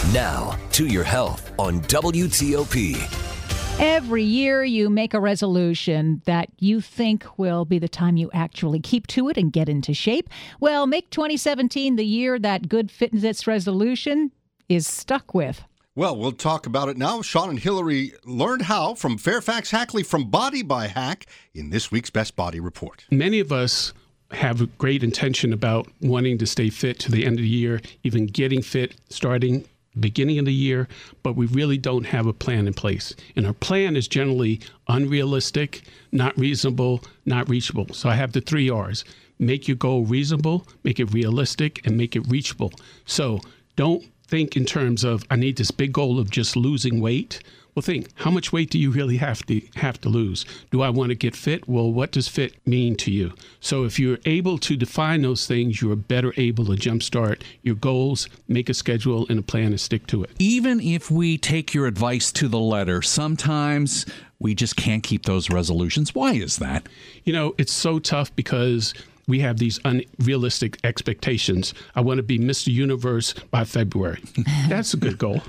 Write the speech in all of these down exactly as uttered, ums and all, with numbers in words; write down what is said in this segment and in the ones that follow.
Now, to your health on W T O P. Every year you make a resolution that you think will be the time you actually keep to it and get into shape. Well, make twenty seventeen the year that good fitness resolution is stuck with. Well, we'll talk about it now. Sean and Hillary learned how from Fairfax Hackley from Body by Hack in this week's Best Body Report. Many of us have a great intention about wanting to stay fit to the end of the year, even getting fit starting beginning of the year, but we really don't have a plan in place. And our plan is generally unrealistic, not reasonable, not reachable. So I have the three R's. Make your goal reasonable, make it realistic, and make it reachable. So don't think in terms of, I need this big goal of just losing weight. Well, think, how much weight do you really have to have to lose? Do I want to get fit? Well, what does fit mean to you? So if you're able to define those things, you're better able to jumpstart your goals, make a schedule and a plan and stick to it. Even if we take your advice to the letter, sometimes we just can't keep those resolutions. Why is that? You know, it's so tough because we have these unrealistic expectations. I want to be Mister Universe by February. That's a good goal.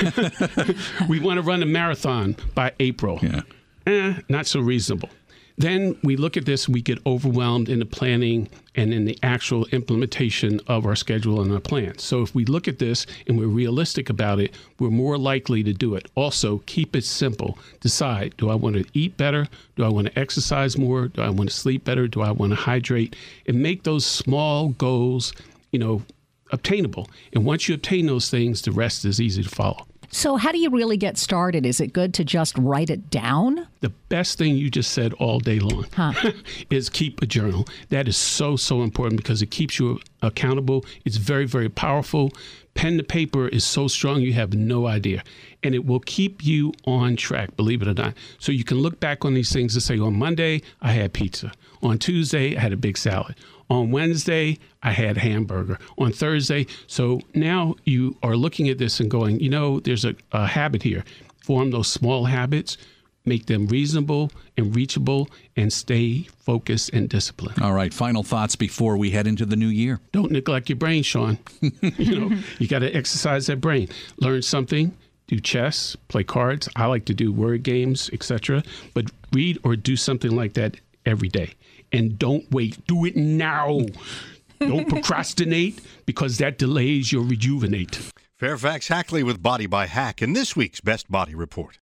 We want to run a marathon by April. Yeah. Eh, not so reasonable. Then we look at this, we get overwhelmed in the planning and in the actual implementation of our schedule and our plans. So if we look at this and we're realistic about it, we're more likely to do it. Also, keep it simple. Decide, do I want to eat better? Do I want to exercise more? Do I want to sleep better? Do I want to hydrate? And make those small goals, you know, obtainable. And once you obtain those things, the rest is easy to follow. So how do you really get started? Is it good to just write it down? The best thing you just said all day long huh. is keep a journal. That is so, so important because it keeps you accountable. It's very, very powerful. Pen to paper is so strong you have no idea. And it will keep you on track, believe it or not. So you can look back on these things and say, on Monday, I had pizza. On Tuesday, I had a big salad. On Wednesday, I had hamburger. On Thursday, so now you are looking at this and going, you know, there's a, a habit here. Form those small habits, make them reasonable and reachable, and stay focused and disciplined. All right, final thoughts before we head into the new year. Don't neglect your brain, Sean. You know, you got to exercise that brain. Learn something. Do chess, play cards. I like to do word games, et cetera. But read or do something like that every day. And don't wait. Do it now. Don't procrastinate because that delays your rejuvenate. Fairfax Hackley with Body by Hack in this week's Best Body Report.